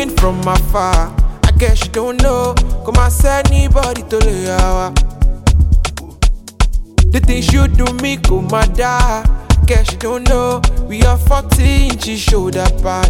looking from afar. I guess you don't know. Come and send anybody to lay out. The things you do me come mad. I guess you don't know. We are 40 inches shoulder pad.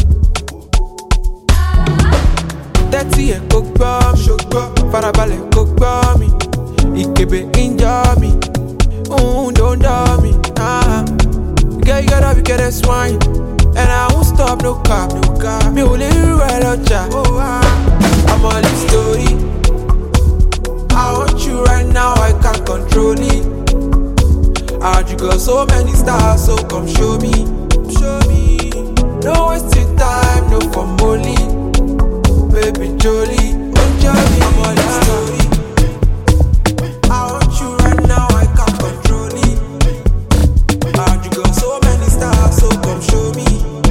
30 e go gbọ́ mi, farabalẹ̀ go gbọ́ mi. Ìkébé injure me, don't dumb me. Girl, you gotta be getting swine, and I won't stop, no cap, no cap. Me only right out ya. I'm on this story. I want you right now, I can't control it. How'd you got so many stars, so come show me, show me. No wasting time, no for molly. Baby Jolie, enjoy me. I'm on this story. I want you right now, I can't control it. How'd you got so many stars, so come show me.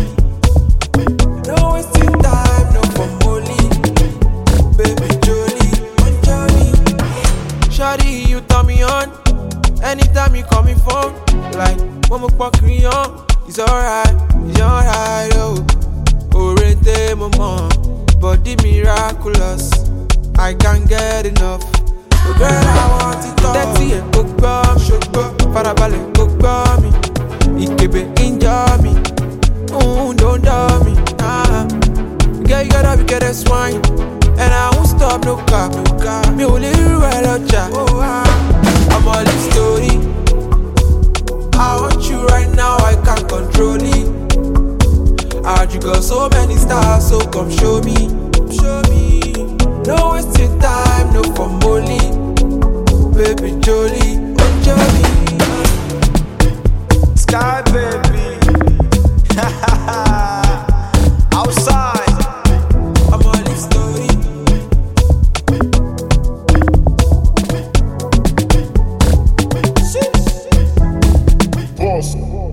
No wasting time, no for molly. Baby Jolie, enjoy me. Shawty, you turn me on. Anytime you call me phone, like Momo Pokrion, it's alright, oh. Orente mama, body miraculous, I can't get enough. Oh girl, I want it all. 30 and go bomb, farabalẹ̀ go bomb me. Ìkébé injure me, don't dumb me. Girl, you gotta be getting swine, and I won't stop, no cap, no cap. Me only right out ya. I'm all this story. I want you right now, I can't control it. How'd you got so many stars, so come show me, show me. No wasting time, no for molly. Baby Jolie, enjoy me. Sky baby, outside. I'm all this story. Boss.